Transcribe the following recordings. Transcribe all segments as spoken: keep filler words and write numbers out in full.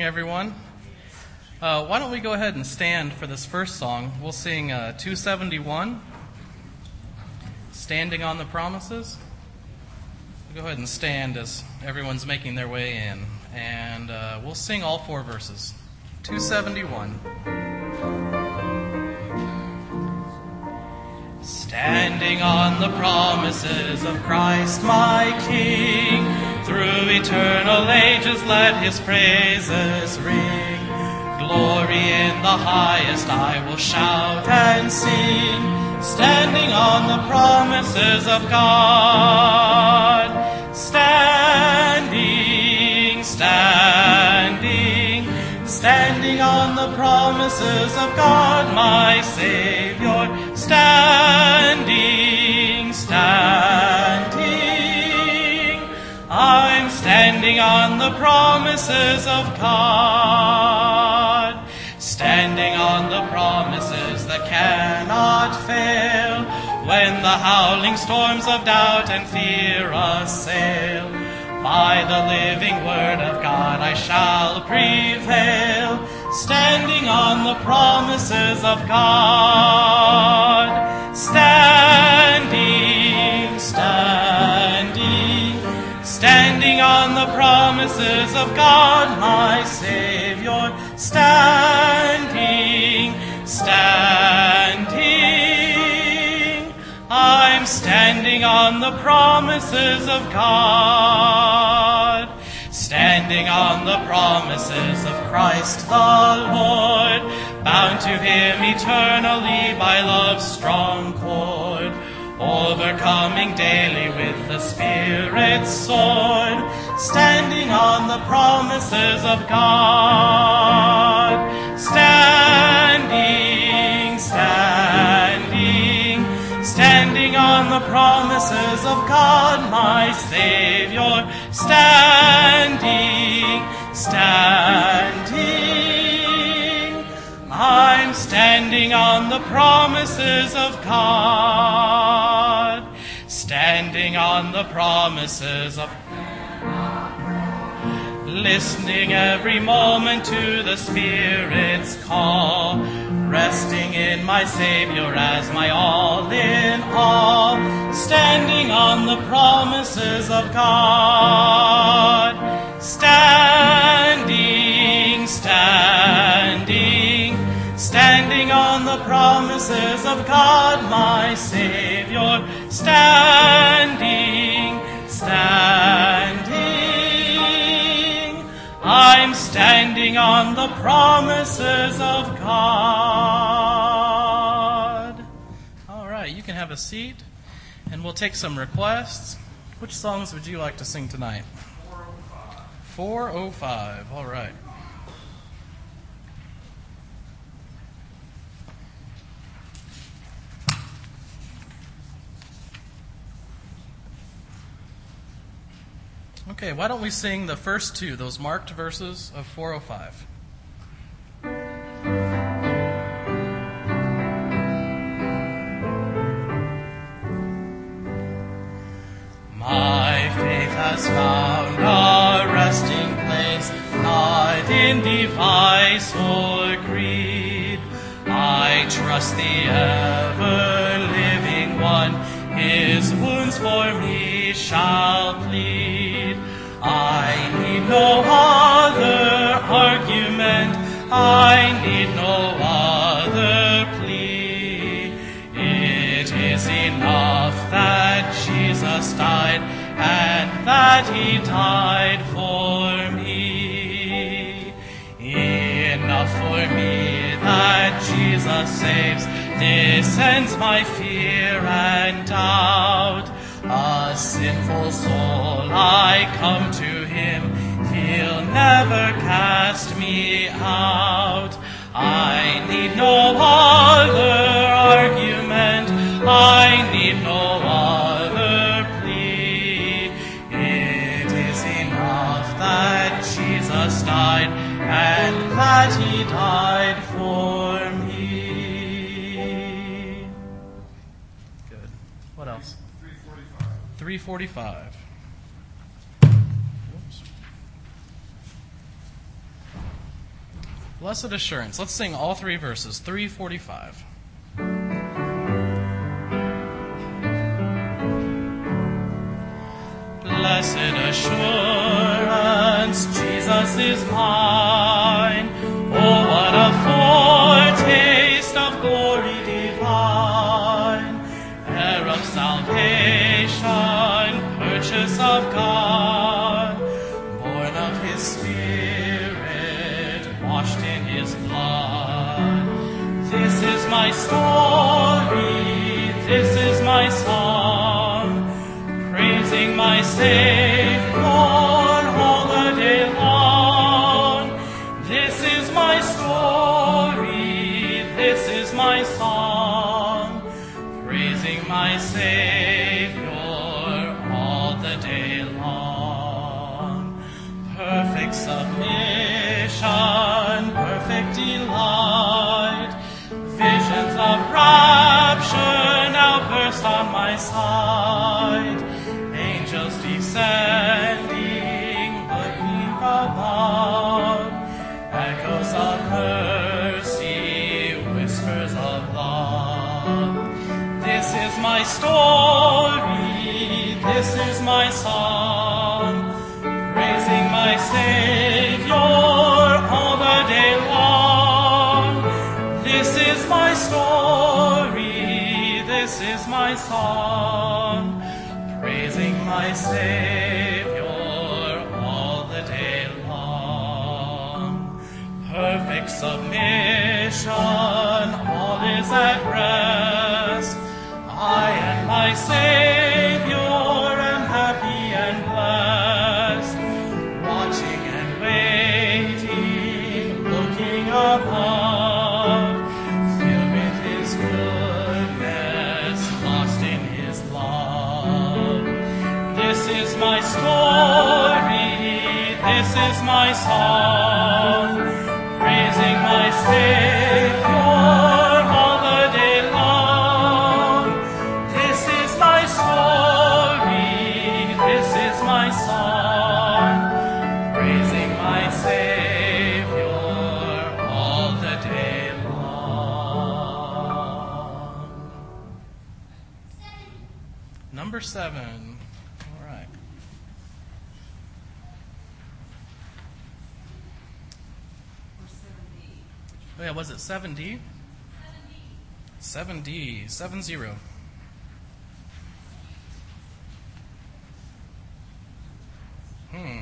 everyone. Uh, why don't we go ahead and stand for this first song? We'll sing uh, two seventy-one, Standing on the Promises. We'll go ahead and stand as everyone's making their way in, and uh, we'll sing all four verses. two seventy-one. Standing on the promises of Christ my King, through eternal ages let his praises ring. Glory in the highest I will shout and sing, standing on the promises of God. Standing, standing, standing on the promises of God my Savior. Standing, standing, I'm standing on the promises of God. Standing on the promises that cannot fail, when the howling storms of doubt and fear assail. By the living word of God I shall prevail, standing on the promises of God. Standing, standing, standing on the promises of God my Savior. Standing, standing, I'm standing on the promises of God. Standing on the promises of Christ the Lord, bound to him eternally by love's strong cord, overcoming daily with the Spirit's sword, standing on the promises of God. Standing, standing, standing on the promises of God my Savior. Standing, standing, I'm standing on the promises of God. Standing on the promises of God, listening every moment to the Spirit's call, resting in my Savior as my all in all, standing on the promises of God. Standing, standing, standing on the promises of God my Savior. Standing, standing, I'm standing on the promises of God. All right, you can have a seat, and we'll take some requests. Which songs would you like to sing tonight? four oh five. All right. Okay, why don't we sing the first two, those marked verses of four oh five. My faith has found a resting place, not in device or creed. I trust the ever-living one, his wounds for me shall plead. I need no other argument, I need no other plea. It is enough that Jesus died, and that he died for me. Enough for me that Jesus saves, this ends my fear and doubt. A sinful soul, I come to him, he'll never cast me out. I need no other argument, I need no other plea. It is enough that Jesus died, and that he died for me. Good. What else? three forty-five. Oops. Blessed assurance. Let's sing all three verses. three forty-five. Blessed assurance, Jesus is mine. Oh, what a foretaste of glory divine, heir of salvation, purchase of God, born of his Spirit, washed in his blood. This is my story, this is my song, praising my Savior all the day long. This is my story, this is my song, praising my Savior all the day long. Perfect submission, perfect delight, visions of rapture now burst on my sight. Angels descending, looking above, echoes of mercy, whispers of love. This is my story, this is my song, praising my Savior all the day long. This is my story, this is my song, praising my Savior all the day long. Perfect submission, all is at rest. I and my Savior am happy and blessed, watching and waiting, looking above, filled with his goodness, lost in his love. This is my story, this is my song, praising my Savior all the day long. This is my story, this is my song, praising my Savior all the day long. Number seven. All right. Oh yeah, was it seven D? seven D. seven zero. Hmm.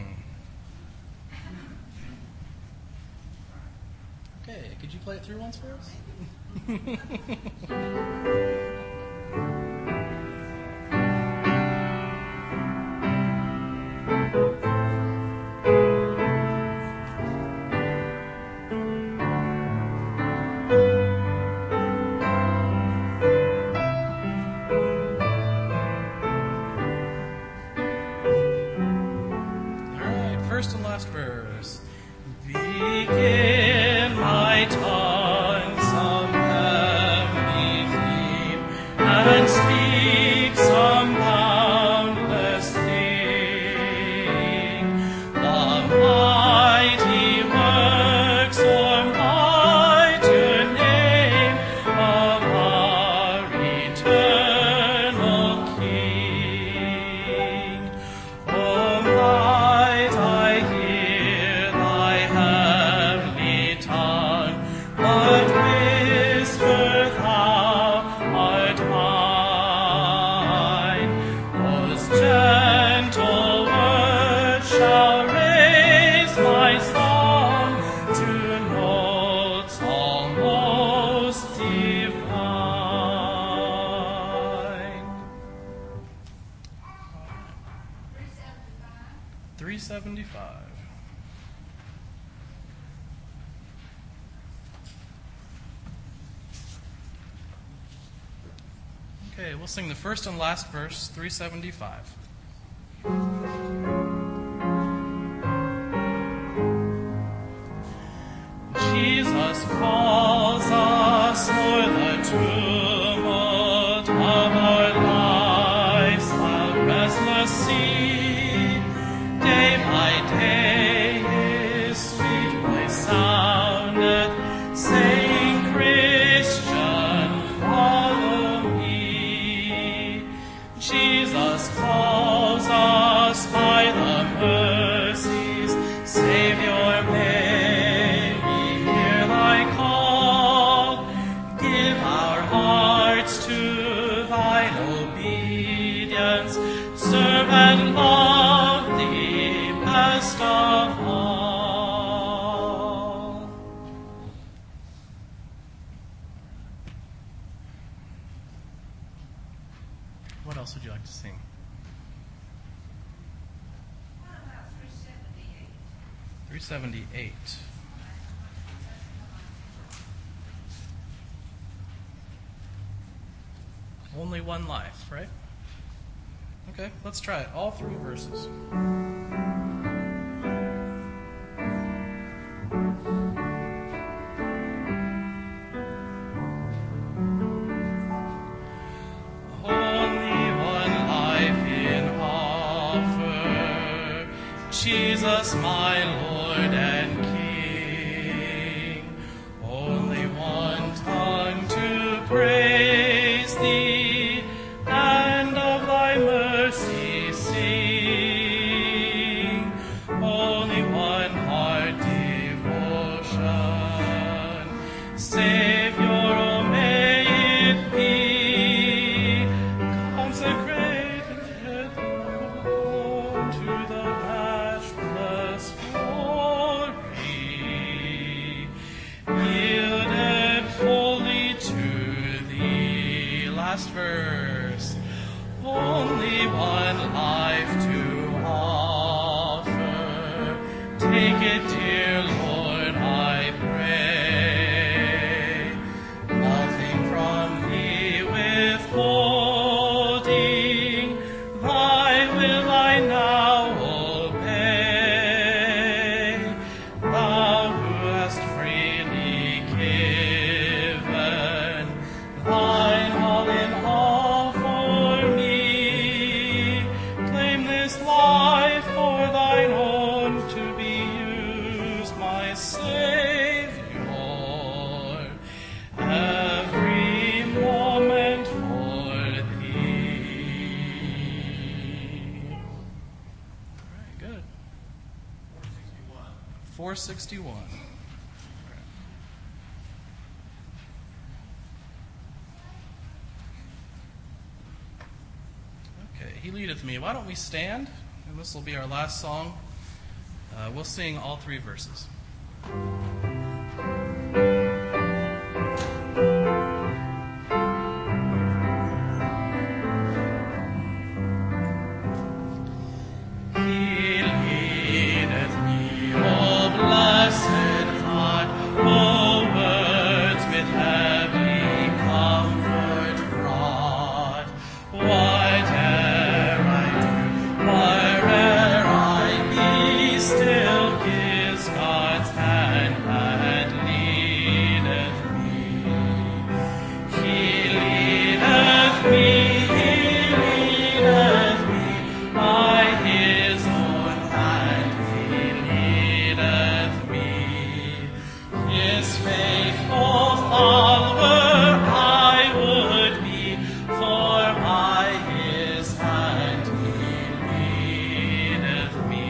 Okay, could you play it through once for us? First and last verse. Begin my tongue some heavenly theme, and speak some boundless thing. The mighty works or mighty name of our eternal King. Oh, might I hear thy heavenly tongue, but whisper thou art mine. Those gentle words shall raise my song to notes almost divine. three seventy-five. Okay, we'll sing the first and last verse, three seventy-five. Jesus calls us o'er the tumult of our lives, the restless sea. Day by day His sweet voice sounded else would you like to sing? three seventy-eight. Only one life, right? Okay, let's try it. All three verses. Jesus, my Lord and King, only one tongue to praise Thee, and of Thy mercy sing, only one heart devotion, Savior, oh may it be, consecrated Lord, to the verse, only one life to offer. Take it, dear Lord, I pray. Nothing from Thee withholding, Thy will I now obey. Thou who hast freely given Thine all in all for me, claim this life for Thine own to be used, my Savior, every moment for Thee. All right, good. four sixty-one. He leadeth me. Why don't we stand? And this will be our last song. Uh, we'll sing all three verses. He leadeth me, O blessed God, O words with heavenly comfort brought. Whatever still gives God's hand and leadeth me. He leadeth me, He leadeth me, by His own hand He leadeth me. His faithful follower I would be, for by His hand He leadeth me.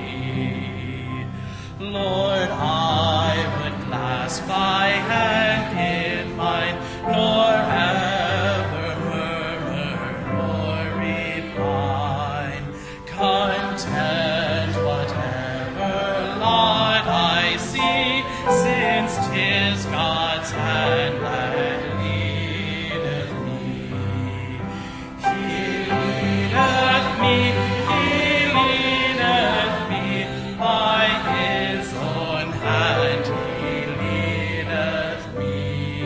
Lord, I would clasp Thy hand in mine, nor ever murmur, nor repine. Content whatever lot I see, since 'tis God's hand that leadeth me. He leadeth me, He leadeth me, by His own hand He leadeth me.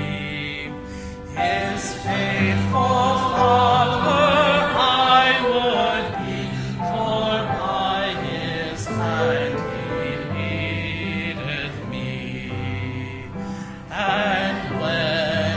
His faithful follower I would be, for by His hand He leadeth me. And when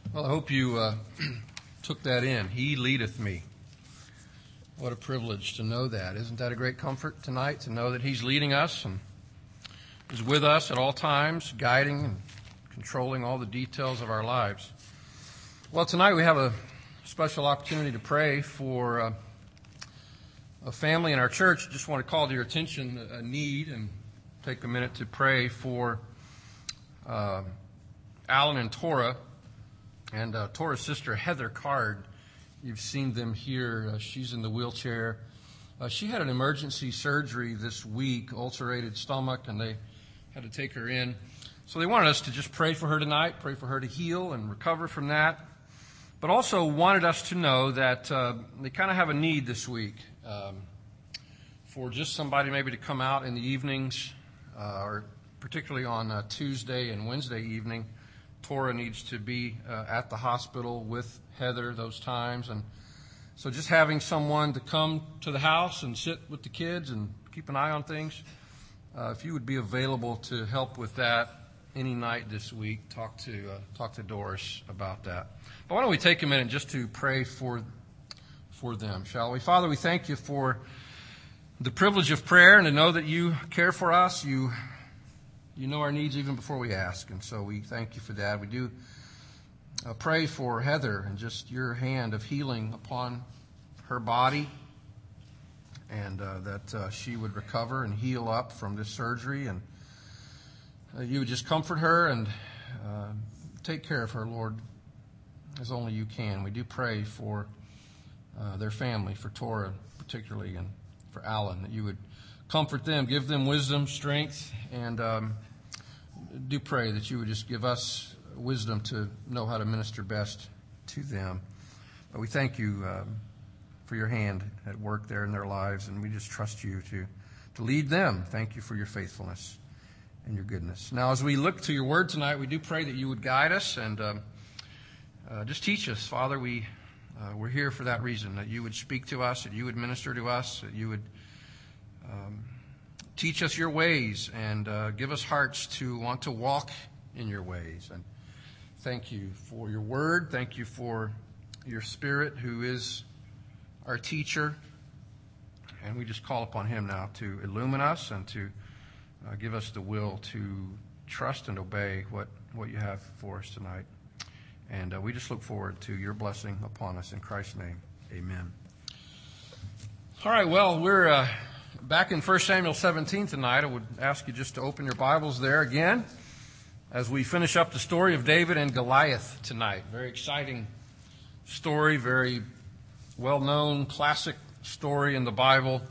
Well, I hope you uh, took that in. He leadeth me. What a privilege to know that. Isn't that a great comfort tonight, to know that He's leading us and is with us at all times, guiding and controlling all the details of our lives. Well, tonight we have a special opportunity to pray for uh, a family in our church. Just want to call to your attention a need and take a minute to pray for uh, Alan and Tora. And uh, Tora's sister, Heather Card, you've seen them here. Uh, she's in the wheelchair. Uh, she had an emergency surgery this week, ulcerated stomach, and they had to take her in. So they wanted us to just pray for her tonight, pray for her to heal and recover from that. But also wanted us to know that uh, they kind of have a need this week um, for just somebody maybe to come out in the evenings, uh, or particularly on uh, Tuesday and Wednesday evening. Tora needs to be uh, at the hospital with Heather those times. And so just having someone to come to the house and sit with the kids and keep an eye on things. Uh, if you would be available to help with that any night this week, talk to uh, talk to Doris about that. But why don't we take a minute just to pray for for them, shall we? Father, we thank you for the privilege of prayer and to know that you care for us. You You know our needs even before we ask, and so we thank you for that. We do uh, pray for Heather and just your hand of healing upon her body, and uh, that uh, she would recover and heal up from this surgery, and uh, you would just comfort her and uh, take care of her, Lord, as only you can. We do pray for uh, their family, for Tora particularly, and for Alan, that you would comfort them, give them wisdom, strength, and um, do pray that you would just give us wisdom to know how to minister best to them. But we thank you um, for your hand at work there in their lives, and we just trust you to, to lead them. Thank you for your faithfulness and your goodness. Now, as we look to your word tonight, we do pray that you would guide us and um, uh, just teach us. Father, we, uh, we're here for that reason, that you would speak to us, that you would minister to us, that you would Um, teach us your ways and uh, give us hearts to want to walk in your ways. And thank you for your word. Thank you for your Spirit, who is our teacher. And we just call upon him now to illumine us and to uh, give us the will to trust and obey what, what you have for us tonight. And uh, we just look forward to your blessing upon us. In Christ's name, amen. All right, well, we're... Uh, Back in First Samuel seventeen tonight. I would ask you just to open your Bibles there again as we finish up the story of David and Goliath tonight. Very exciting story, very well-known classic story in the Bible.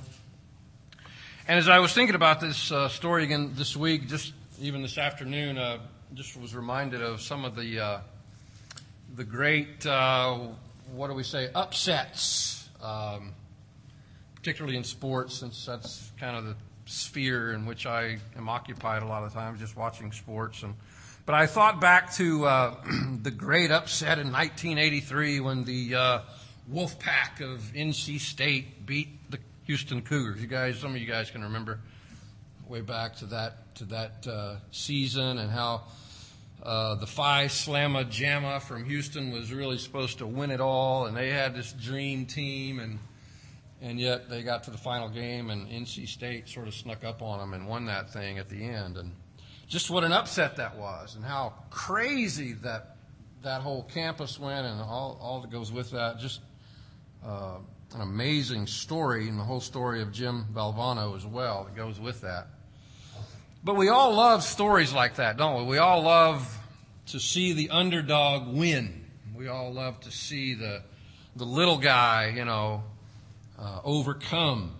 And as I was thinking about this uh, story again this week, just even this afternoon, uh, just was reminded of some of the uh, the great, uh, what do we say, upsets. Um, particularly in sports, since that's kind of the sphere in which I am occupied a lot of times, just watching sports. And But I thought back to uh, the great upset in nineteen eighty-three when the uh, Wolfpack of N C State beat the Houston Cougars. You guys, some of you guys can remember way back to that to that uh, season, and how uh, the Phi Slamma Jamma from Houston was really supposed to win it all, and they had this dream team, and And yet they got to the final game, and N C State sort of snuck up on them and won that thing at the end. And just what an upset that was, and how crazy that that whole campus went, and all, all that goes with that. Just uh, an amazing story, and the whole story of Jim Valvano as well that goes with that. But we all love stories like that, don't we? We all love to see the underdog win. We all love to see the the little guy, you know, Uh, overcome.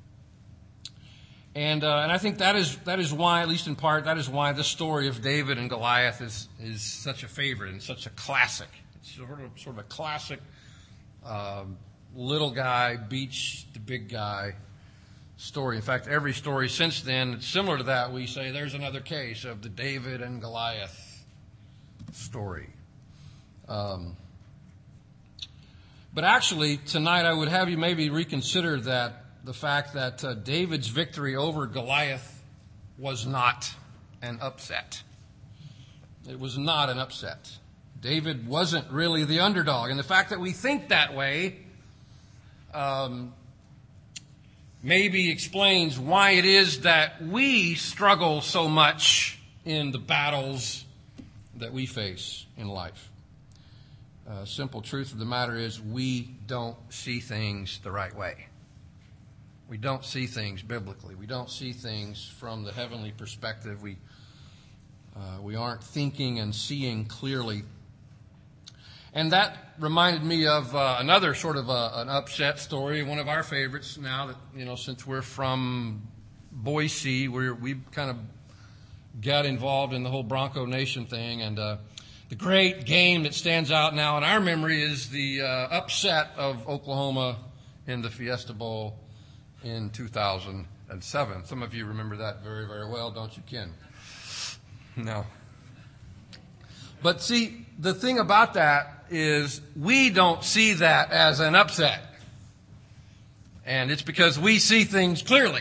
And uh, and I think that is that is why, at least in part, that is why the story of David and Goliath is is such a favorite and such a classic. It's sort of sort of a classic uh, little guy beats the big guy story. In fact, every story since then that's similar to that, we say there's another case of the David and Goliath story. Um, But actually, tonight I would have you maybe reconsider that, the fact that uh, David's victory over Goliath was not an upset. It was not an upset. David wasn't really the underdog. And the fact that we think that way um, maybe explains why it is that we struggle so much in the battles that we face in life. Uh, simple truth of the matter is we don't see things the right way. We don't see things biblically. We don't see things from the heavenly perspective. We uh, we aren't thinking and seeing clearly. And that reminded me of uh, another sort of a, an upset story, one of our favorites now that, you know, since we're from Boise, we're, we've kind of got involved in the whole Bronco Nation thing. And uh, the great game that stands out now in our memory is the uh, upset of Oklahoma in the Fiesta Bowl in two thousand seven. Some of you remember that very, very well, don't you, Ken? No. But see, the thing about that is we don't see that as an upset. And it's because we see things clearly.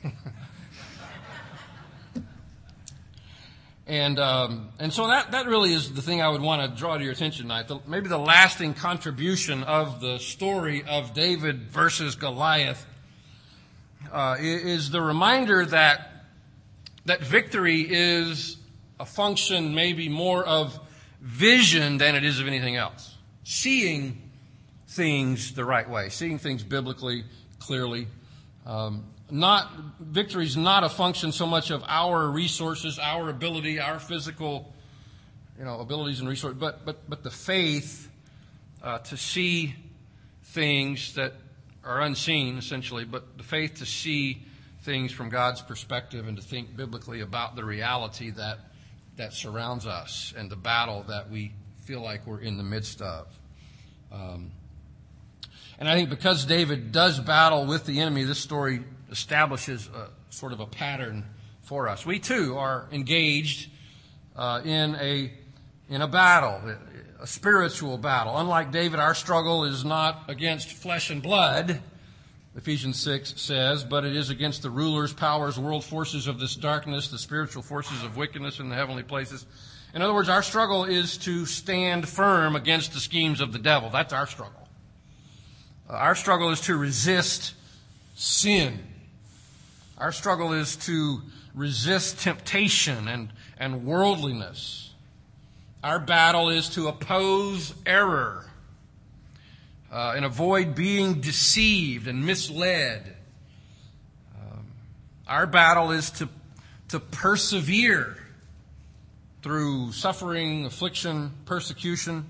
and um, and so that, that really is the thing I would want to draw to your attention tonight. The, maybe the lasting contribution of the story of David versus Goliath uh, is the reminder that that victory is a function maybe more of vision than it is of anything else. Seeing things the right way, seeing things biblically, clearly. Um, not victory is not a function so much of our resources, our ability, our physical, you know, abilities and resources, but but but the faith uh, to see things that are unseen, essentially, but the faith to see things from God's perspective and to think biblically about the reality that that surrounds us and the battle that we feel like we're in the midst of. Um, and I think because David does battle with the enemy, this story establishes a, sort of a pattern for us. We too are engaged uh, in a in a battle, a spiritual battle. Unlike David, our struggle is not against flesh and blood, Ephesians six says, but it is against the rulers, powers, world forces of this darkness, the spiritual forces of wickedness in the heavenly places. In other words, our struggle is to stand firm against the schemes of the devil. That's our struggle. Uh, our struggle is to resist sin. Our struggle is to resist temptation and, and worldliness. Our battle is to oppose error. Uh, and avoid being deceived and misled. Um, our battle is to, to persevere through suffering, affliction, persecution.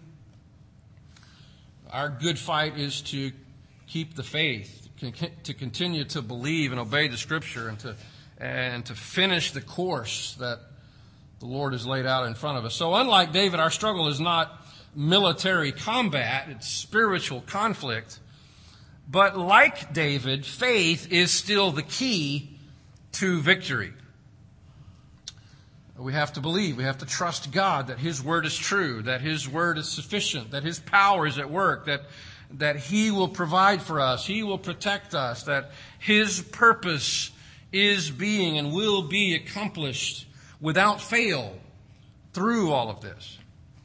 Our good fight is to keep the faith, to continue to believe and obey the Scripture, and to and to finish the course that the Lord has laid out in front of us. So unlike David, our struggle is not military combat, it's spiritual conflict. But like David, faith is still the key to victory. We have to believe, we have to trust God that His Word is true, that His Word is sufficient, that His power is at work, that, that He will provide for us, He will protect us, that His purpose is being and will be accomplished without fail through all of this.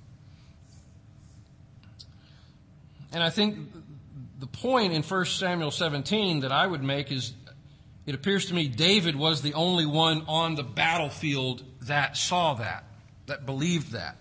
And I think the point in First Samuel seventeen that I would make is, it appears to me David was the only one on the battlefield that saw that, that believed that.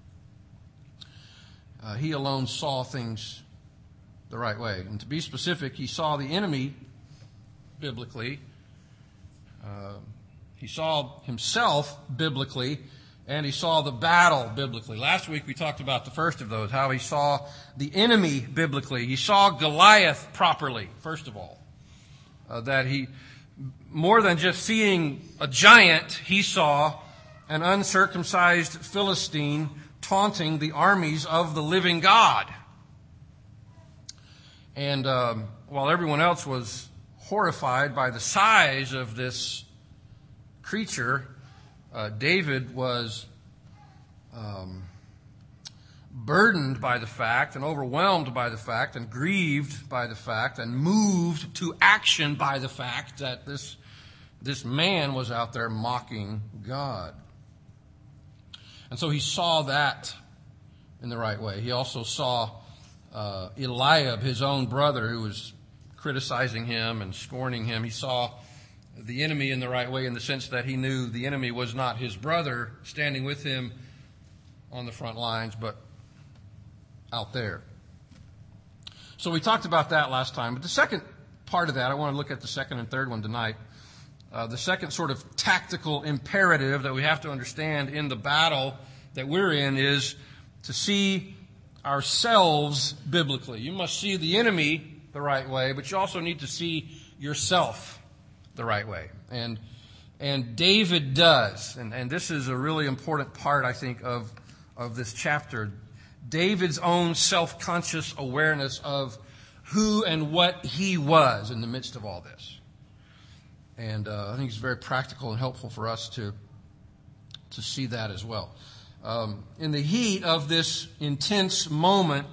Uh, he alone saw things the right way. And to be specific, he saw the enemy biblically. Uh, he saw himself biblically. And he saw the battle biblically. Last week we talked about the first of those, how he saw the enemy biblically. He saw Goliath properly, first of all. Uh, that he, more than just seeing a giant, he saw an uncircumcised Philistine taunting the armies of the living God. And um, while everyone else was horrified by the size of this creature, Uh, David was um, burdened by the fact and overwhelmed by the fact and grieved by the fact and moved to action by the fact that this, this man was out there mocking God. And so he saw that in the right way. He also saw uh, Eliab, his own brother, who was criticizing him and scorning him. He saw the enemy in the right way in the sense that he knew the enemy was not his brother standing with him on the front lines, but out there. So we talked about that last time. But the second part of that, I want to look at the second and third one tonight. Uh, the second sort of tactical imperative that we have to understand in the battle that we're in is to see ourselves biblically. You must see the enemy the right way, but you also need to see yourself the right way. And and David does. And, and this is a really important part, I think, of, of this chapter. David's own self-conscious awareness of who and what he was in the midst of all this. And uh, I think it's very practical and helpful for us to, to see that as well. Um, in the heat of this intense moment,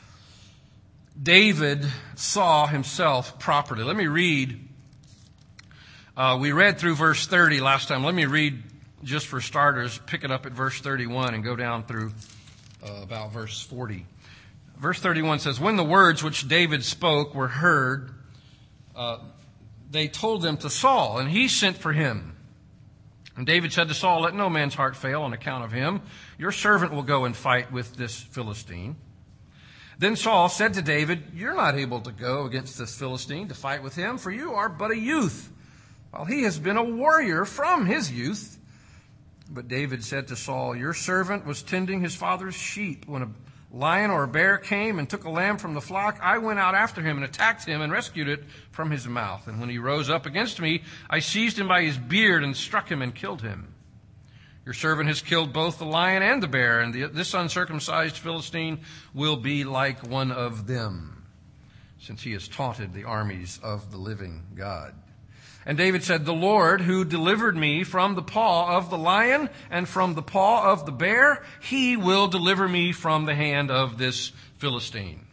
David saw himself properly. Let me read. Uh, we read through verse thirty last time. Let me read, just for starters, pick it up at verse thirty-one and go down through uh, about verse forty. Verse thirty-one says, "When the words which David spoke were heard, uh, they told them to Saul, and he sent for him. And David said to Saul, 'Let no man's heart fail on account of him. Your servant will go and fight with this Philistine.' Then Saul said to David, 'You're not able to go against this Philistine to fight with him, for you are but a youth, while he has been a warrior from his youth.' But David said to Saul, 'Your servant was tending his father's sheep. When a lion or a bear came and took a lamb from the flock, I went out after him and attacked him and rescued it from his mouth. And when he rose up against me, I seized him by his beard and struck him and killed him. Your servant has killed both the lion and the bear, and the, this uncircumcised Philistine will be like one of them, since he has taunted the armies of the living God.' And David said, 'The Lord who delivered me from the paw of the lion and from the paw of the bear, he will deliver me from the hand of this Philistine.'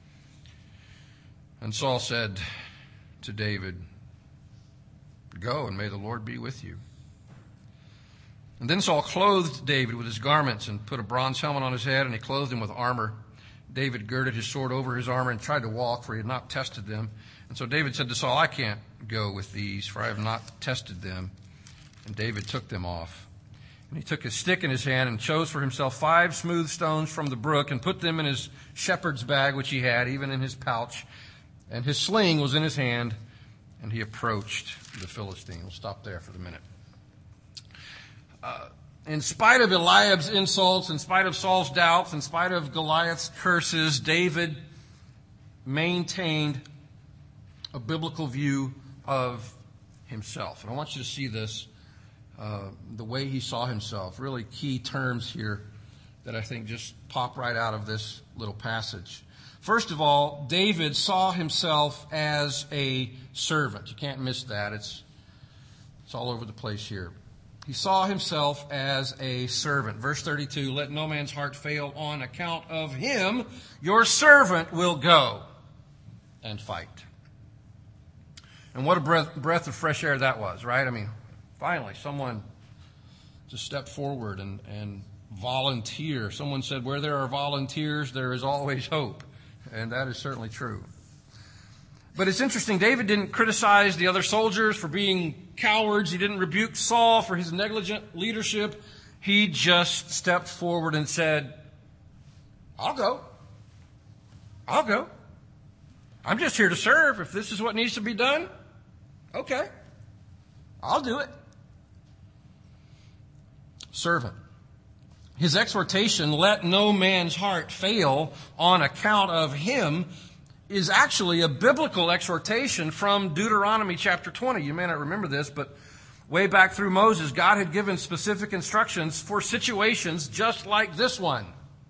And Saul said to David, 'Go, and may the Lord be with you.' And then Saul clothed David with his garments and put a bronze helmet on his head, and he clothed him with armor. David girded his sword over his armor and tried to walk, for he had not tested them. And so David said to Saul, 'I can't go with these, for I have not tested them.' And David took them off. And he took his stick in his hand and chose for himself five smooth stones from the brook and put them in his shepherd's bag, which he had, even in his pouch. And his sling was in his hand, and he approached the Philistine." We'll stop there for the minute. Uh, in spite of Eliab's insults, in spite of Saul's doubts, in spite of Goliath's curses, David maintained a biblical view of himself. And I want you to see this, uh, the way he saw himself. Really key terms here that I think just pop right out of this little passage. First of all, David saw himself as a servant. You can't miss that. It's, it's all over the place here. He saw himself as a servant. Verse thirty-two, "Let no man's heart fail on account of him. Your servant will go and fight." And what a breath, breath of fresh air that was, right? I mean, finally, someone to step forward and, and volunteer. Someone said, where there are volunteers, there is always hope. And that is certainly true. But it's interesting, David didn't criticize the other soldiers for being cowards. He didn't rebuke Saul for his negligent leadership. He just stepped forward and said, I'll go. I'll go. I'm just here to serve. If this is what needs to be done, okay, I'll do it. Servant. His exhortation, "Let no man's heart fail on account of him," is actually a biblical exhortation from Deuteronomy chapter twenty. You may not remember this, but way back through Moses, God had given specific instructions for situations just like this one.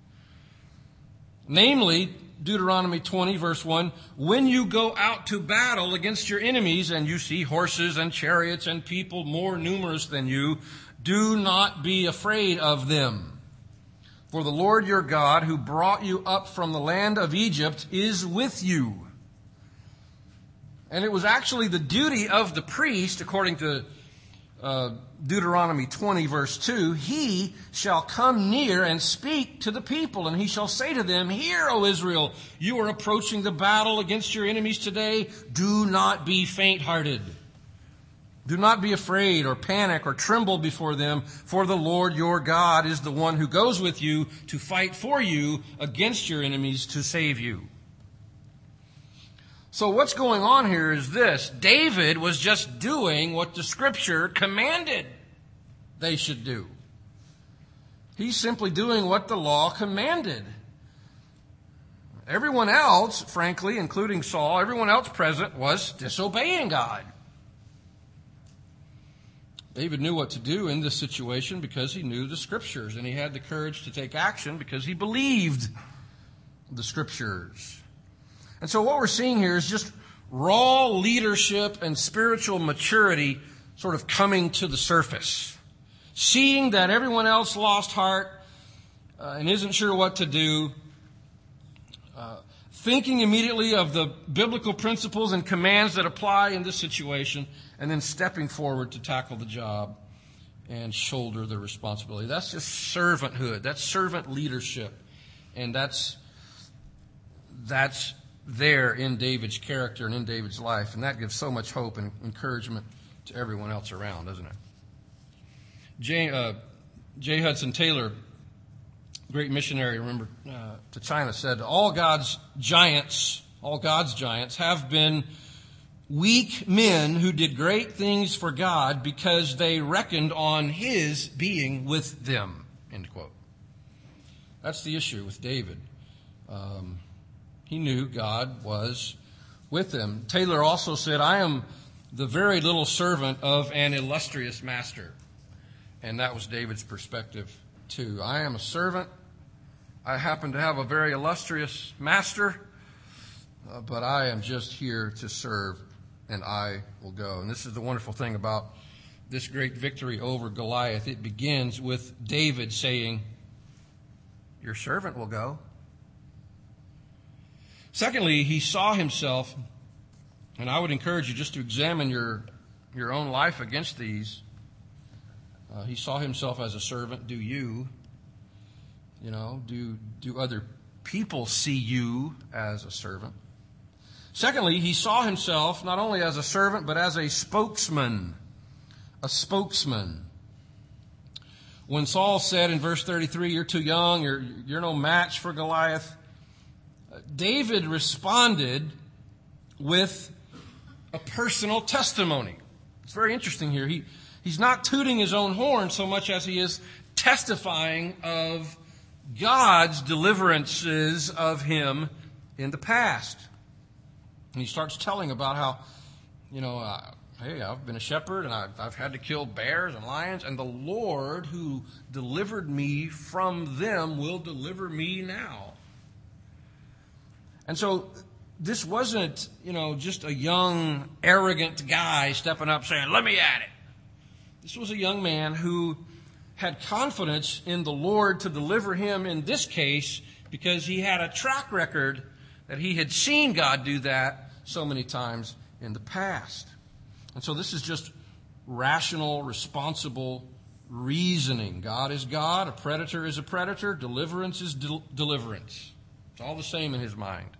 Namely, Deuteronomy twenty, verse one, "When you go out to battle against your enemies and you see horses and chariots and people more numerous than you, do not be afraid of them. For the Lord your God, who brought you up from the land of Egypt, is with you." And it was actually the duty of the priest, according to uh, Deuteronomy twenty, verse two, he shall come near and speak to the people, and he shall say to them, Hear, O Israel, you are approaching the battle against your enemies today. Do not be faint-hearted. Do not be afraid or panic or tremble before them, for the Lord your God is the one who goes with you to fight for you against your enemies to save you. So what's going on here is this. David was just doing what the Scripture commanded they should do. He's simply doing what the law commanded. Everyone else, frankly, including Saul, everyone else present was disobeying God. David knew what to do in this situation because he knew the Scriptures, and he had the courage to take action because he believed the Scriptures. And so what we're seeing here is just raw leadership and spiritual maturity sort of coming to the surface. Seeing that everyone else lost heart uh, and isn't sure what to do. Uh, thinking immediately of the biblical principles and commands that apply in this situation, and then stepping forward to tackle the job and shoulder the responsibility. That's just servanthood. That's servant leadership. And that's that's there in David's character and in David's life. And that gives so much hope and encouragement to everyone else around, doesn't it? J. Uh, J. Hudson Taylor, great missionary, remember, uh, to China, said, all God's giants, all God's giants have been weak men who did great things for God because they reckoned on His being with them, end quote. That's the issue with David. Um, he knew God was with him. Taylor also said, I am the very little servant of an illustrious master. And that was David's perspective too. I am a servant. I happen to have a very illustrious master, uh, but I am just here to serve, and I will go. And this is the wonderful thing about this great victory over Goliath. It begins with David saying, your servant will go. Secondly, he saw himself, and I would encourage you just to examine your, your own life against these. Uh, he saw himself as a servant. Do you? You know, do, do other people see you as a servant? Secondly, he saw himself not only as a servant, but as a spokesman. A spokesman. When Saul said in verse thirty-three, you're too young, you're, you're no match for Goliath, David responded with a personal testimony. It's very interesting here. He, he's not tooting his own horn so much as he is testifying of God's deliverances of him in the past. And he starts telling about how, you know, uh, hey, I've been a shepherd and I've, I've had to kill bears and lions, and the Lord who delivered me from them will deliver me now. And so this wasn't, you know, just a young, arrogant guy stepping up saying, let me at it. This was a young man who had confidence in the Lord to deliver him in this case because he had a track record that he had seen God do that so many times in the past. And so this is just rational, responsible reasoning. God is God, a predator is a predator, deliverance is del- deliverance. It's all the same in his mind.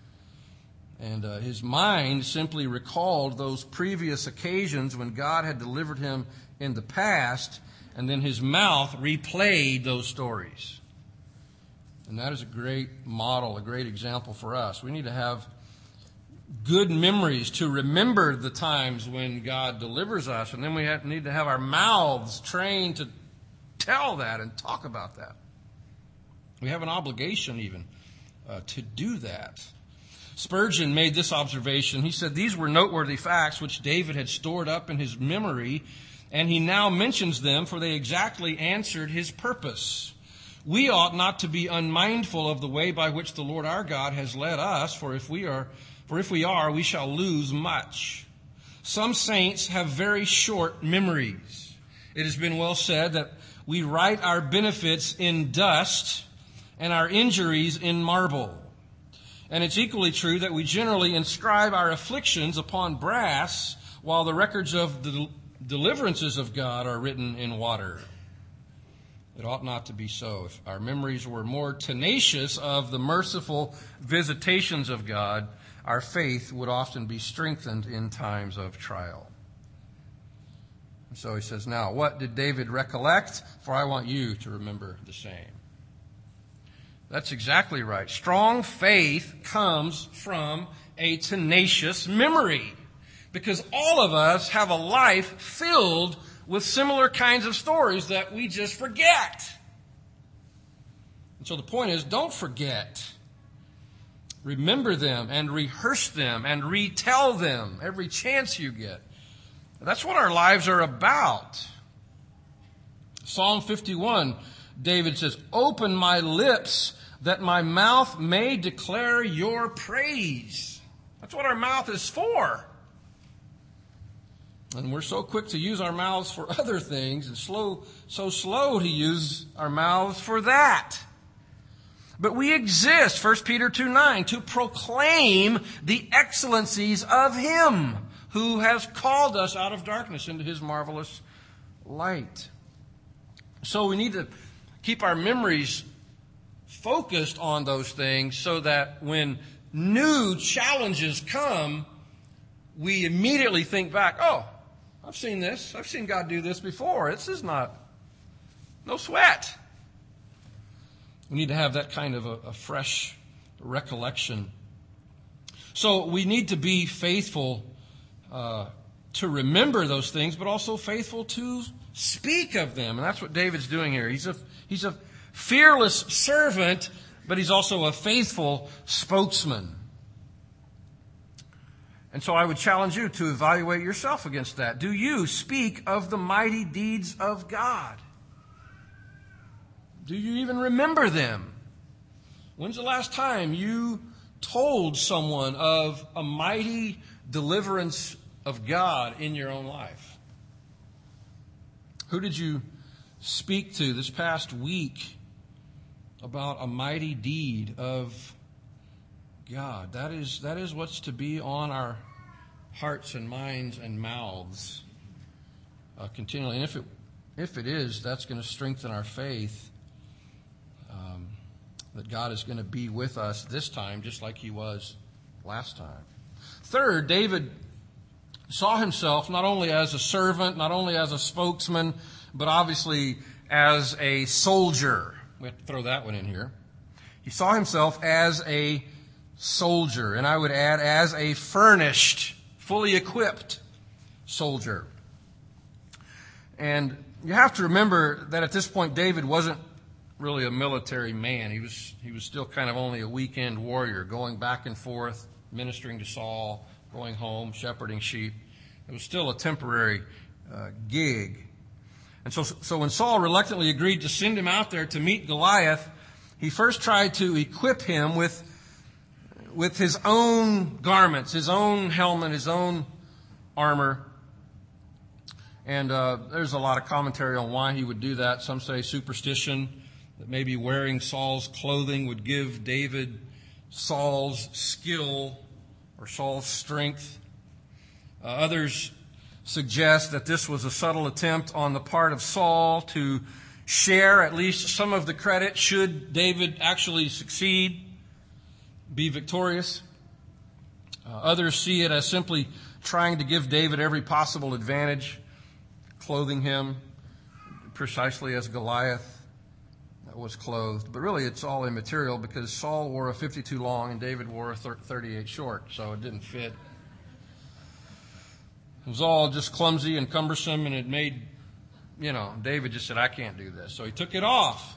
And uh, his mind simply recalled those previous occasions when God had delivered him in the past, and then his mouth replayed those stories. And that is a great model, a great example for us. We need to have good memories to remember the times when God delivers us, and then we have, need to have our mouths trained to tell that and talk about that. We have an obligation even uh, to do that. Spurgeon made this observation. He said, these were noteworthy facts which David had stored up in his memory, and he now mentions them, for they exactly answered his purpose. We ought not to be unmindful of the way by which the Lord our God has led us, for if we are, for if we are, we shall lose much. Some saints have very short memories. It has been well said that we write our benefits in dust and our injuries in marble. And it's equally true that we generally inscribe our afflictions upon brass, while the records of the deliverances of God are written in water. It ought not to be so. If our memories were more tenacious of the merciful visitations of God, our faith would often be strengthened in times of trial. And so he says, now, what did David recollect? For I want you to remember the same. That's exactly right. Strong faith comes from a tenacious memory, because all of us have a life filled with similar kinds of stories that we just forget. And so the point is, don't forget. Remember them and rehearse them and retell them every chance you get. That's what our lives are about. Psalm fifty-one, David says, open my lips that my mouth may declare your praise. That's what our mouth is for. And we're so quick to use our mouths for other things and slow, so slow to use our mouths for that. But we exist, First Peter two nine, to proclaim the excellencies of Him who has called us out of darkness into His marvelous light. So we need to keep our memories focused on those things so that when new challenges come, we immediately think back, oh, I've seen this. I've seen God do this before. This is not, no sweat. We need to have that kind of a, a fresh recollection. So we need to be faithful uh, to remember those things, but also faithful to speak of them. And that's what David's doing here. He's a, he's a fearless servant, but he's also a faithful spokesman. And so I would challenge you to evaluate yourself against that. Do you speak of the mighty deeds of God? Do you even remember them? When's the last time you told someone of a mighty deliverance of God in your own life? Who did you speak to this past week about a mighty deed of God? That is, that is what's to be on our hearts and minds and mouths uh, continually. And if it, if it is, that's going to strengthen our faith um, that God is going to be with us this time just like He was last time. Third, David saw himself not only as a servant, not only as a spokesman, but obviously as a soldier. We have to throw that one in here. He saw himself as a soldier, and I would add as a furnished, fully equipped soldier. And you have to remember that at this point David wasn't really a military man. He was he was still kind of only a weekend warrior, going back and forth, ministering to Saul, going home, shepherding sheep. It was still a temporary uh, gig. And so, so when Saul reluctantly agreed to send him out there to meet Goliath, he first tried to equip him with with his own garments, his own helmet, his own armor. And uh, there's a lot of commentary on why he would do that. Some say superstition, that maybe wearing Saul's clothing would give David Saul's skill or Saul's strength. Uh, others suggest that this was a subtle attempt on the part of Saul to share at least some of the credit should David actually succeed, be victorious. Uh, others see it as simply trying to give David every possible advantage, clothing him precisely as Goliath was clothed. But really it's all immaterial because Saul wore a fifty-two long and David wore a thirty-eight short, so it didn't fit. It was all just clumsy and cumbersome, and it made, you know, David just said, I can't do this. So he took it off.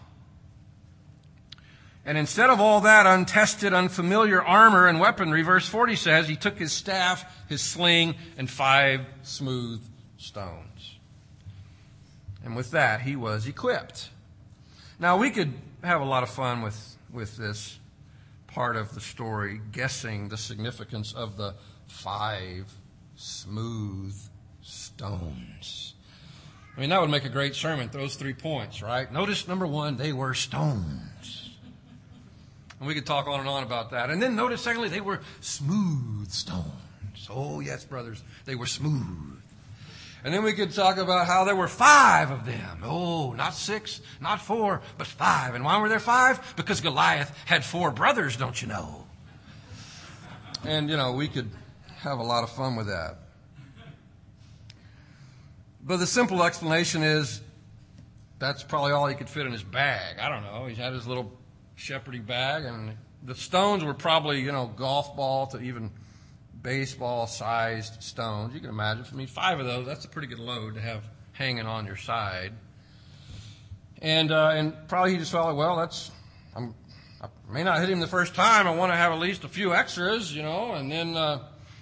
And instead of all that untested, unfamiliar armor and weaponry, verse forty says, he took his staff, his sling, and five smooth stones. And with that, he was equipped. Now, we could have a lot of fun with, with this part of the story, guessing the significance of the five smooth stones. I mean, that would make a great sermon, those three points, right? Notice, number one, they were stones. And we could talk on and on about that. And then notice, secondly, they were smooth stones. Oh, yes, brothers, they were smooth. And then we could talk about how there were five of them. Oh, not six, not four, but five. And why were there five? Because Goliath had four brothers, don't you know? And, you know, we could have a lot of fun with that. But the simple explanation is that's probably all he could fit in his bag. I don't know. He had his little shepherding bag, and the stones were probably, you know, golf ball to even baseball-sized stones. You can imagine, for me, five of those, that's a pretty good load to have hanging on your side. And uh, and probably he just felt like, well, that's, I'm, I may not hit him the first time. I want to have at least a few extras, you know, and then uh,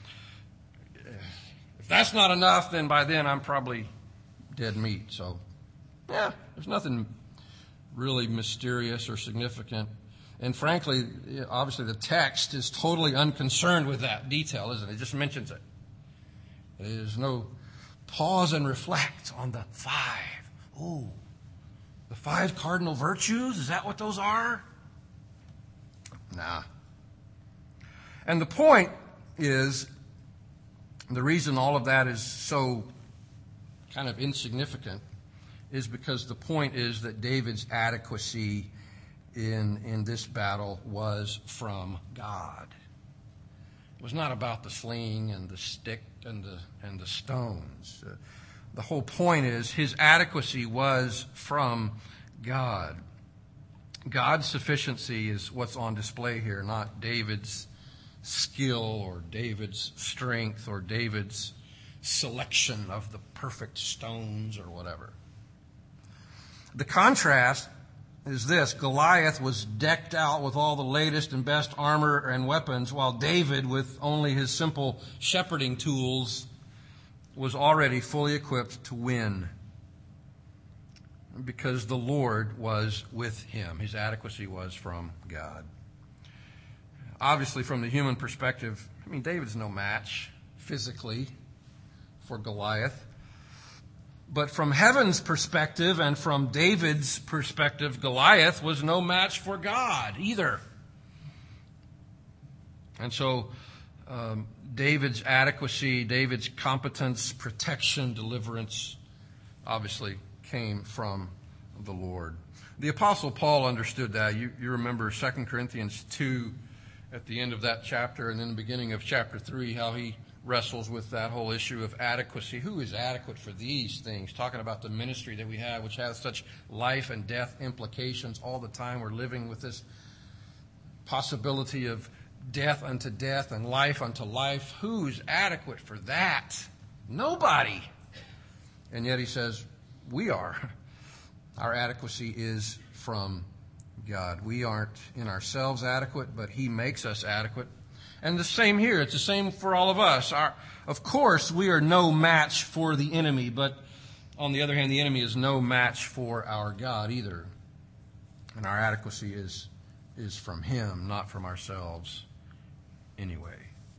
if that's not enough, then by then I'm probably dead meat. So, yeah, there's nothing really mysterious or significant. And frankly, obviously the text is totally unconcerned with that detail, isn't it? It just mentions it. There's no pause and reflect on the five. Ooh, the five cardinal virtues? Is that what those are? Nah. And the point is, the reason all of that is so kind of insignificant is because the point is that David's adequacy in in this battle was from God. It was not about the sling and the stick and the and the stones. Uh, the whole point is his adequacy was from God. God's sufficiency is what's on display here, not David's skill or David's strength or David's selection of the perfect stones or whatever. The contrast is this: Goliath was decked out with all the latest and best armor and weapons, while David, with only his simple shepherding tools, was already fully equipped to win. Because the Lord was with him. His adequacy was from God. Obviously, from the human perspective, I mean, David's no match physically for Goliath. But from heaven's perspective and from David's perspective, Goliath was no match for God either. And so um, David's adequacy, David's competence, protection, deliverance, obviously came from the Lord. The Apostle Paul understood that. You, you remember Second Corinthians two at the end of that chapter and then the beginning of chapter three, how he wrestles with that whole issue of adequacy. Who is adequate for these things? Talking about the ministry that we have, which has such life and death implications all the time. We're living with this possibility of death unto death and life unto life. Who's adequate for that? Nobody. And yet he says, we are. Our adequacy is from God. We aren't in ourselves adequate, but he makes us adequate. And the same here. It's the same for all of us. Our, of course, we are no match for the enemy, but on the other hand, the enemy is no match for our God either. And our adequacy is, is from him, not from ourselves anyway.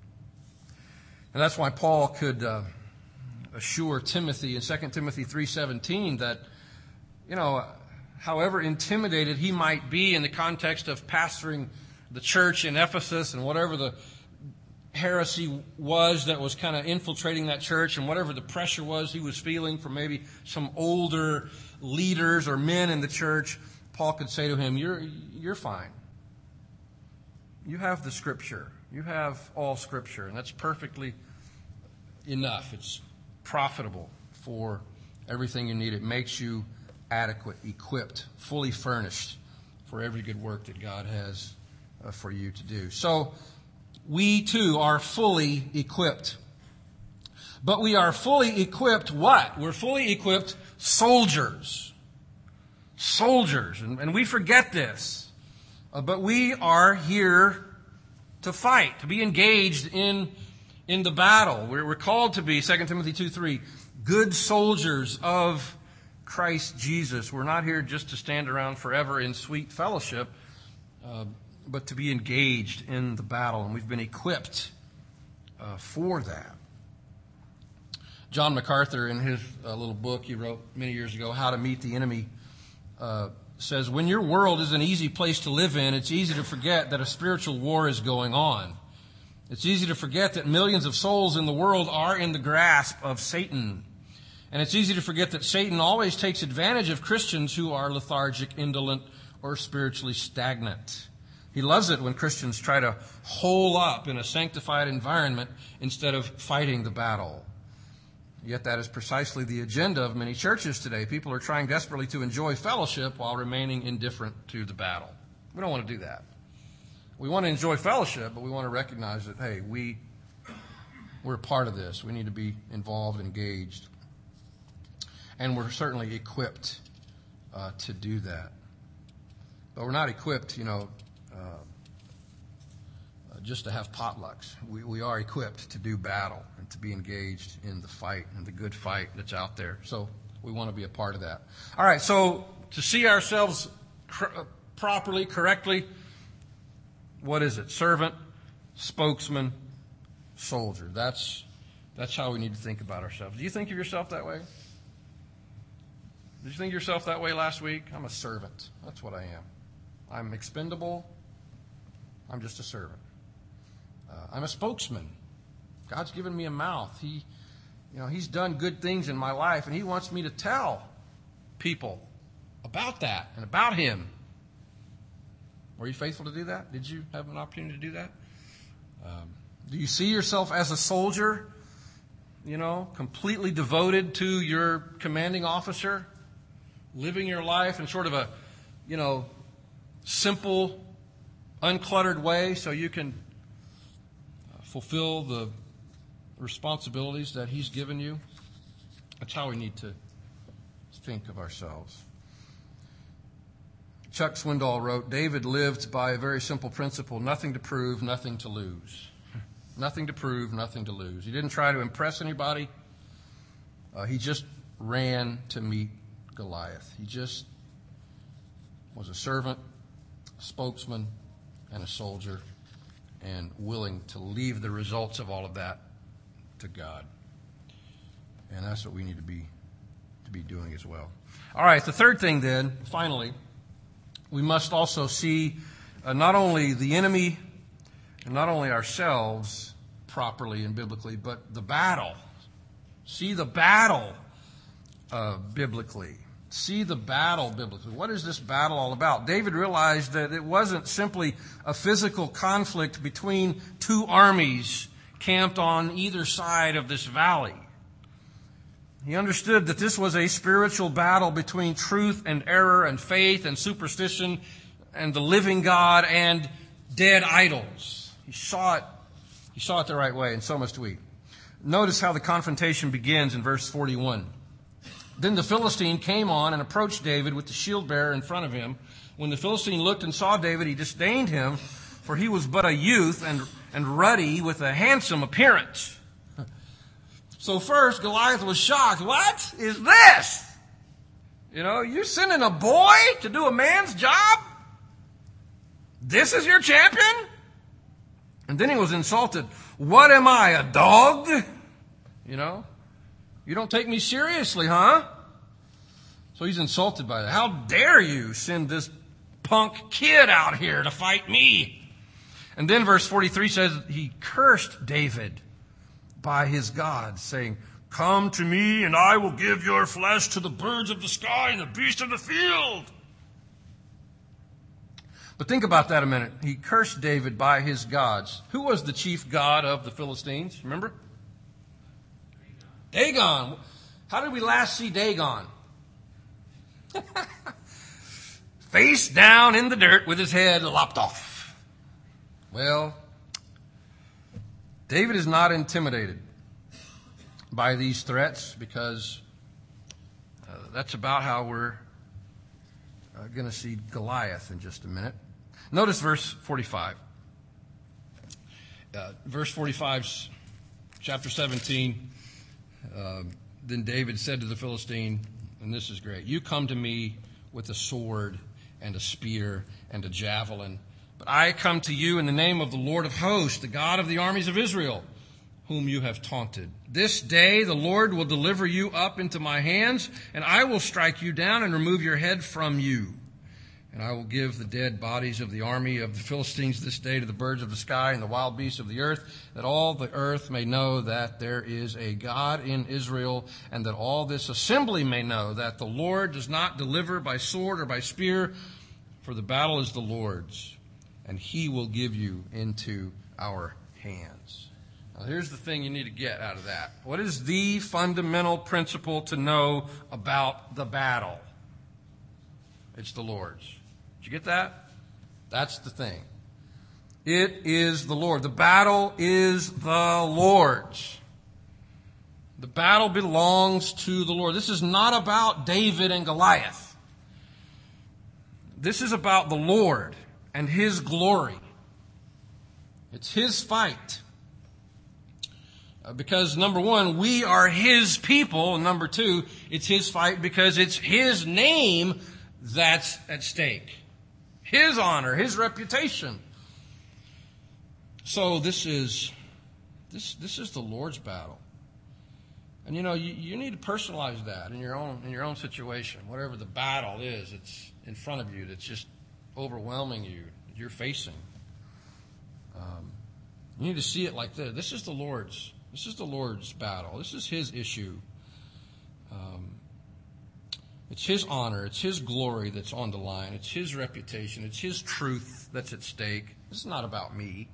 And that's why Paul could uh, assure Timothy in Second Timothy three seventeen that, you know, however intimidated he might be in the context of pastoring the church in Ephesus and whatever the heresy was that was kind of infiltrating that church and whatever the pressure was he was feeling from maybe some older leaders or men in the church, Paul could say to him, you're, you're fine. You have the Scripture. You have all Scripture, and that's perfectly enough. It's profitable for everything you need. It makes you adequate, equipped, fully furnished for every good work that God has uh, for you to do. So we too are fully equipped. But we are fully equipped what? We're fully equipped soldiers. Soldiers. And, and we forget this. Uh, but we are here to fight, to be engaged in, in the battle. We're, we're called to be, Second Timothy two three, good soldiers of Christ Jesus. We're not here just to stand around forever in sweet fellowship, uh, but to be engaged in the battle. And we've been equipped uh, for that. John MacArthur, in his uh, little book he wrote many years ago, How to Meet the Enemy, uh, says, when your world is an easy place to live in, it's easy to forget that a spiritual war is going on. It's easy to forget that millions of souls in the world are in the grasp of Satan. And it's easy to forget that Satan always takes advantage of Christians who are lethargic, indolent, or spiritually stagnant. He loves it when Christians try to hole up in a sanctified environment instead of fighting the battle. Yet that is precisely the agenda of many churches today. People are trying desperately to enjoy fellowship while remaining indifferent to the battle. We don't want to do that. We want to enjoy fellowship, but we want to recognize that, hey, we, we're a part of this. We need to be involved, engaged. And we're certainly equipped uh, to do that. But we're not equipped, you know, uh, uh, just to have potlucks. We, we are equipped to do battle and to be engaged in the fight and the good fight that's out there. So we want to be a part of that. All right, so to see ourselves cr- properly, correctly, what is it? Servant, spokesman, soldier. That's, that's how we need to think about ourselves. Do you think of yourself that way? Did you think of yourself that way last week? I'm a servant. That's what I am. I'm expendable. I'm just a servant. Uh, I'm a spokesman. God's given me a mouth. He, you know, He's done good things in my life, and He wants me to tell people about that and about Him. Were you faithful to do that? Did you have an opportunity to do that? Um, do you see yourself as a soldier, you know, completely devoted to your commanding officer? Living your life in sort of a, you know, simple, uncluttered way so you can fulfill the responsibilities that He's given you? That's how we need to think of ourselves. Chuck Swindoll wrote, David lived by a very simple principle: nothing to prove, nothing to lose. Nothing to prove, nothing to lose. He didn't try to impress anybody. Uh, he just ran to meet Goliath. He just was a servant, a spokesman, and a soldier, and willing to leave the results of all of that to God. And that's what we need to be to be doing as well. All right, the third thing then, finally, we must also see uh, not only the enemy and not only ourselves properly and biblically, but the battle. See the battle uh, biblically. See the battle biblically. What is this battle all about? David realized that it wasn't simply a physical conflict between two armies camped on either side of this valley. He understood that this was a spiritual battle between truth and error and faith and superstition and the living God and dead idols. He saw it, he saw it the right way, and so must we. Notice how the confrontation begins in verse forty-one. Then the Philistine came on and approached David with the shield bearer in front of him. When the Philistine looked and saw David, he disdained him, for he was but a youth and, and ruddy with a handsome appearance. So first, Goliath was shocked. What is this? You know, you're sending a boy to do a man's job? This is your champion? And then he was insulted. What am I, a dog? You know, you don't take me seriously, huh? So he's insulted by that. How dare you send this punk kid out here to fight me? And then verse forty-three says he cursed David by his God, saying, come to me and I will give your flesh to the birds of the sky and the beasts of the field. But think about that a minute. He cursed David by his gods. Who was the chief god of the Philistines? Remember? Dagon. Dagon. How did we last see Dagon? Face down in the dirt with his head lopped off. Well, David is not intimidated by these threats because uh, that's about how we're uh, going to see Goliath in just a minute. Notice verse forty-five. Uh, verse forty-five, chapter seventeen. Uh, then David said to the Philistine, and this is great, you come to me with a sword and a spear and a javelin, but I come to you in the name of the Lord of hosts, the God of the armies of Israel, whom you have taunted. This day the Lord will deliver you up into my hands, and I will strike you down and remove your head from you. And I will give the dead bodies of the army of the Philistines this day to the birds of the sky and the wild beasts of the earth, that all the earth may know that there is a God in Israel, and that all this assembly may know that the Lord does not deliver by sword or by spear, for the battle is the Lord's, and he will give you into our hands. Now, here's the thing you need to get out of that. What is the fundamental principle to know about the battle? It's the Lord's. Did you get that? That's the thing. It is the Lord. The battle is the Lord's. The battle belongs to the Lord. This is not about David and Goliath. This is about the Lord and his glory. It's his fight. Because, number one, we are his people. And number two, it's his fight because it's his name that's at stake. His honor, his reputation. So this is this this is the Lord's battle. And you know, you, you need to personalize that in your own in your own situation. Whatever the battle is, it's in front of you, that's just overwhelming you, that you're facing. Um, you need to see it like this. This is the Lord's. This is the Lord's battle. This is his issue. Um, It's his honor, it's his glory that's on the line, it's his reputation, it's his truth that's at stake. This is not about me.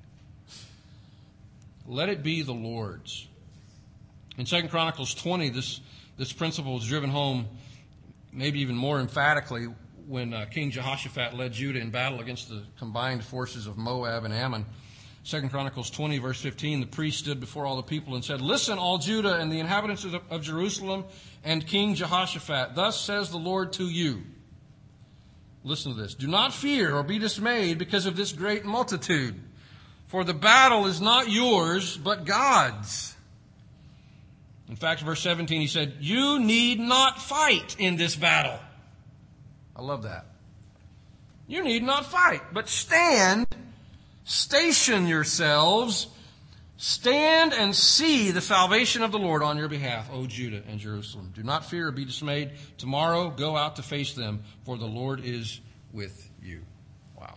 Let it be the Lord's. In Second Chronicles twenty, this, this principle is driven home maybe even more emphatically when uh, King Jehoshaphat led Judah in battle against the combined forces of Moab and Ammon. Second Chronicles twenty, verse fifteen, the priest stood before all the people and said, "Listen, all Judah and the inhabitants of, of Jerusalem and King Jehoshaphat, thus says the Lord to you." Listen to this. "Do not fear or be dismayed because of this great multitude, for the battle is not yours, but God's." In fact, verse seventeen, he said, "You need not fight in this battle." I love that. You need not fight, but stand, station yourselves, stand and see the salvation of the Lord on your behalf, O Judah and Jerusalem. Do not fear or be dismayed. Tomorrow go out to face them, for the Lord is with you. Wow.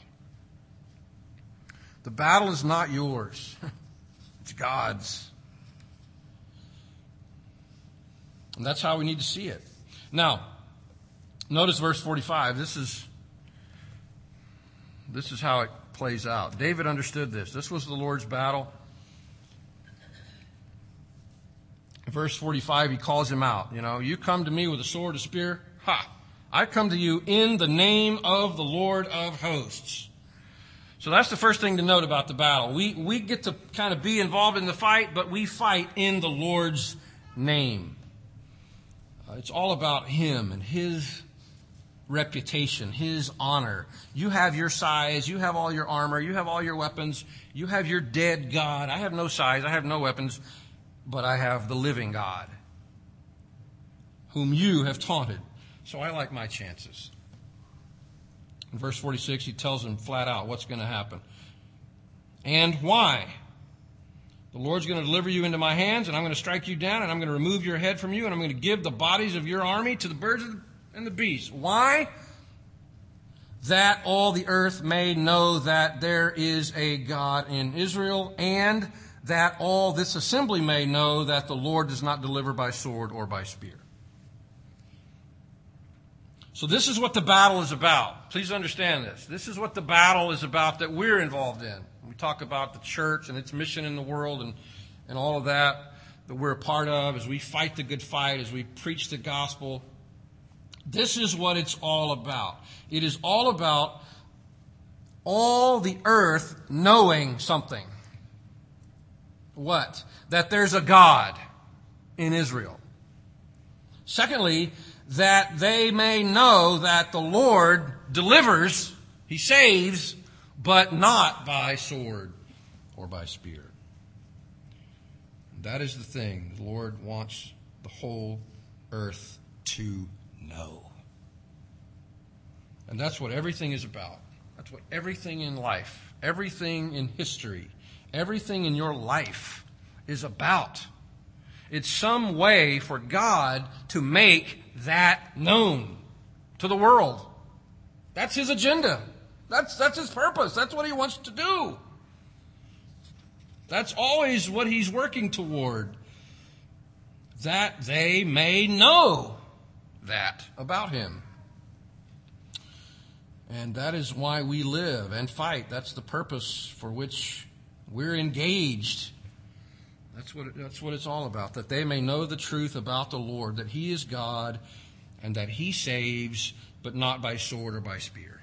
The battle is not yours. It's God's. And that's how we need to see it. Now, notice verse forty-five. This is, this is how it plays out. David understood this. This was the Lord's battle. In verse forty-five, he calls him out. You know, "You come to me with a sword, a spear. Ha! I come to you in the name of the Lord of hosts." So that's the first thing to note about the battle. We, we get to kind of be involved in the fight, but we fight in the Lord's name. Uh, it's all about him and his reputation, his honor. You have your size, you have all your armor, you have all your weapons, you have your dead God. I have no size, I have no weapons, but I have the living God, whom you have taunted. So I like my chances. In verse forty-six, he tells him flat out what's going to happen. And why? The Lord's going to deliver you into my hands, and I'm going to strike you down, and I'm going to remove your head from you, and I'm going to give the bodies of your army to the birds and the beasts. Why? That all the earth may know that there is a God in Israel, and that all this assembly may know that the Lord does not deliver by sword or by spear. So this is what the battle is about. Please understand this. This is what the battle is about that we're involved in. We talk about the church and its mission in the world and, and all of that that we're a part of as we fight the good fight, as we preach the gospel. This is what it's all about. It is all about all the earth knowing something. What? That there's a God in Israel. Secondly, that they may know that the Lord delivers, he saves, but not by sword or by spear. That is the thing the Lord wants the whole earth to know. And that's what everything is about. That's what everything in life, everything in history, everything in your life is about. It's some way for God to make that known to the world. That's his agenda. That's, that's his purpose. That's what he wants to do. That's always what he's working toward. That they may know that about him. And that is why we live and fight. That's the purpose for which we're engaged. That's what it, that's what it's all about. That they may know the truth about the Lord, that he is God, and that he saves, but not by sword or by spear.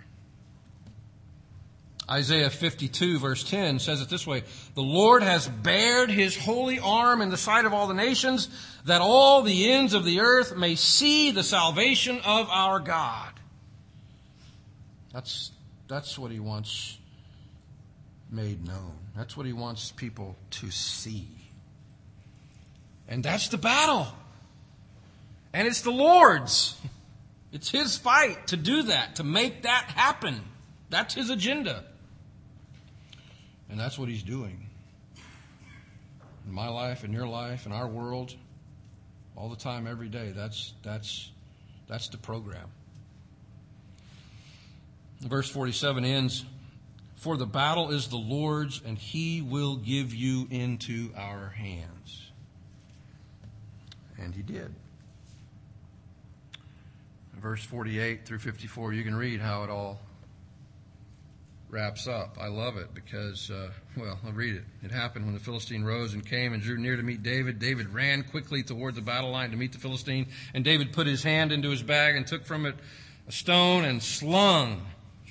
Isaiah fifty-two verse ten says it this way, the Lord has bared his holy arm in the sight of all the nations, that all the ends of the earth may see the salvation of our God. That's, that's what he wants made known. That's what he wants people to see. And that's the battle. And it's the Lord's. It's his fight to do that, to make that happen. That's his agenda. And that's what he's doing. In my life, in your life, in our world, all the time, every day. That's, that's, that's the program. Verse forty-seven ends, for the battle is the Lord's, and he will give you into our hands. And he did. Verse forty-eight through fifty-four, you can read how it all wraps up. I love it because, uh, well, I'll read it. It happened when the Philistine rose and came and drew near to meet David. David ran quickly toward the battle line to meet the Philistine, and David put his hand into his bag and took from it a stone and slung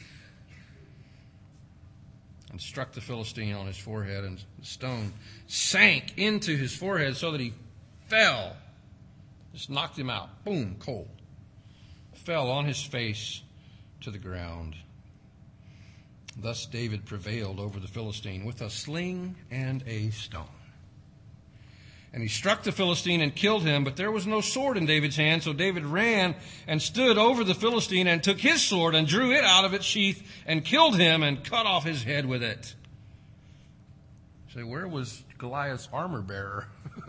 and struck the Philistine on his forehead, and the stone sank into his forehead so that he fell. Just knocked him out. Boom, cold. Fell on his face to the ground. Thus David prevailed over the Philistine with a sling and a stone. And he struck the Philistine and killed him, but there was no sword in David's hand, so David ran and stood over the Philistine and took his sword and drew it out of its sheath and killed him and cut off his head with it. Say, where was Goliath's armor bearer?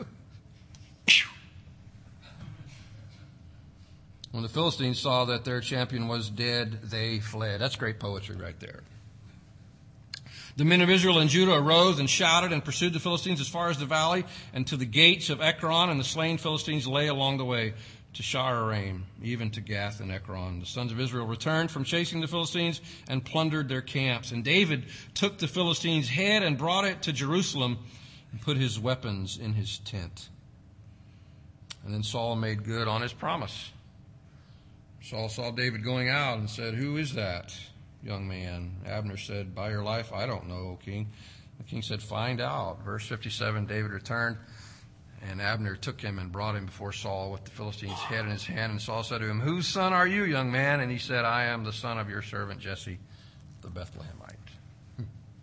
When the Philistines saw that their champion was dead, they fled. That's great poetry right there. The men of Israel and Judah arose and shouted and pursued the Philistines as far as the valley and to the gates of Ekron, and the slain Philistines lay along the way to Shaharaim, even to Gath and Ekron. The sons of Israel returned from chasing the Philistines and plundered their camps. And David took the Philistines' head and brought it to Jerusalem and put his weapons in his tent. And then Saul made good on his promise. Saul saw David going out and said, "Who is that young man?" Abner said, "By your life, I don't know, O king." The king said, "Find out." Verse fifty-seven, David returned, and Abner took him and brought him before Saul with the Philistine's head in his hand. And Saul said to him, "Whose son are you, young man?" And he said, "I am the son of your servant Jesse, the Bethlehemite."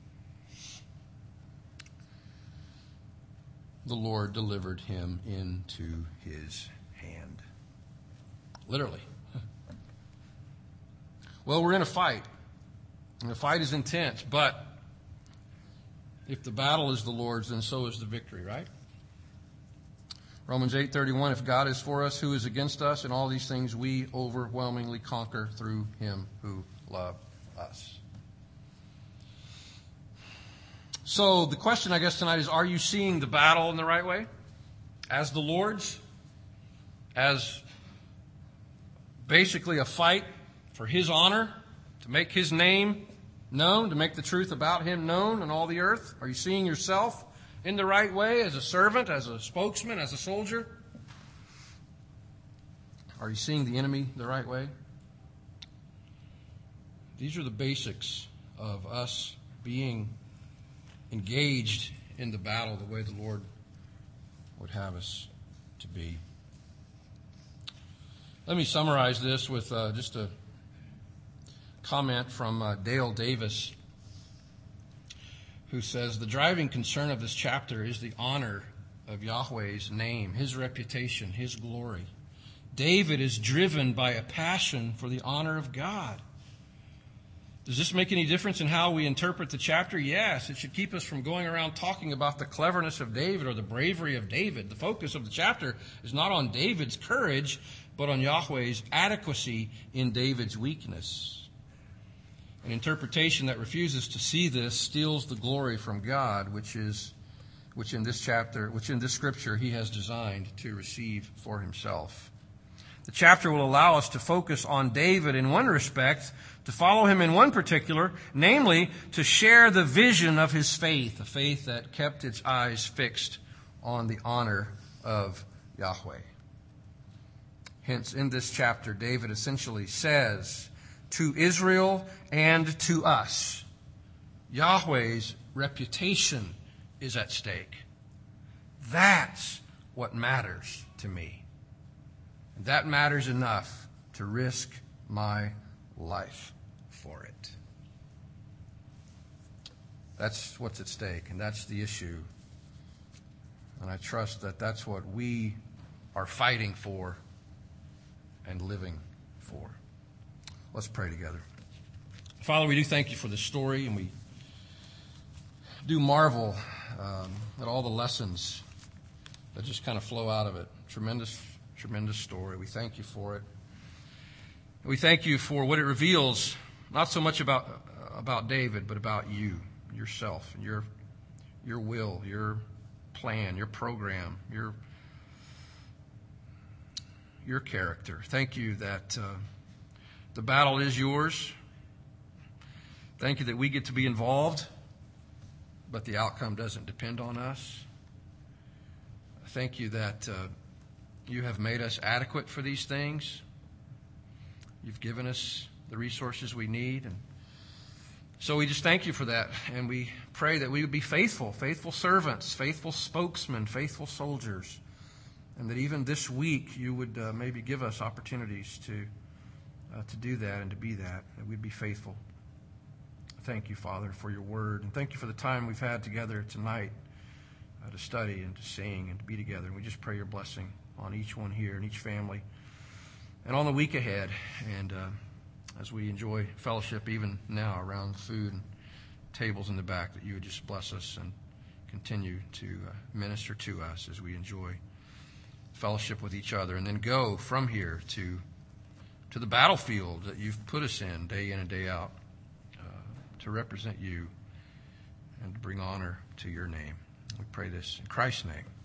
The Lord delivered him into his hand. Literally. Well, we're in a fight. And the fight is intense, but if the battle is the Lord's, then so is the victory, right? Romans eight thirty-one, if God is for us, who is against us? In all these things we overwhelmingly conquer through him who loved us. So the question, I guess, tonight is, are you seeing the battle in the right way? As the Lord's? As basically a fight for his honor, to make his name known, to make the truth about him known in all the earth? Are you seeing yourself in the right way as a servant, as a spokesman, as a soldier? Are you seeing the enemy the right way? These are the basics of us being engaged in the battle the way the Lord would have us to be. Let me summarize this with uh, just a comment from uh, Dale Davis, who says, the driving concern of this chapter is the honor of Yahweh's name, his reputation, his glory. David is driven by a passion for the honor of God. Does this make any difference in how we interpret the chapter? Yes, it should keep us from going around talking about the cleverness of David or the bravery of David. The focus of the chapter is not on David's courage, but on Yahweh's adequacy in David's weakness. An interpretation that refuses to see this steals the glory from God, which is, which in this chapter, which in this scripture he has designed to receive for himself. The chapter will allow us to focus on David in one respect, to follow him in one particular, namely to share the vision of his faith, a faith that kept its eyes fixed on the honor of Yahweh. Hence, in this chapter, David essentially says to Israel and to us, Yahweh's reputation is at stake. That's what matters to me. That matters enough to risk my life for it. That's what's at stake, and that's the issue. And I trust that that's what we are fighting for and living for. Let's pray together. Father, we do thank you for this story, and we do marvel um, at all the lessons that just kind of flow out of it. Tremendous, tremendous story. We thank you for it. And we thank you for what it reveals, not so much about uh, about David, but about you, yourself, and your your will, your plan, your program, your your character. Thank you that uh, the battle is yours. Thank you that we get to be involved, but the outcome doesn't depend on us. Thank you that uh, you have made us adequate for these things. You've given us the resources we need. And so we just thank you for that. And we pray that we would be faithful, faithful servants, faithful spokesmen, faithful soldiers. And that even this week you would uh, maybe give us opportunities to uh, to do that and to be that, that we'd be faithful. Thank you, Father, for your word. And thank you for the time we've had together tonight uh, to study and to sing and to be together. And we just pray your blessing on each one here and each family and on the week ahead. And uh, as we enjoy fellowship even now around food and tables in the back, that you would just bless us and continue to uh, minister to us as we enjoy fellowship with each other, and then go from here to to the battlefield that you've put us in day in and day out uh, to represent you and to bring honor to your name. We pray this in Christ's name.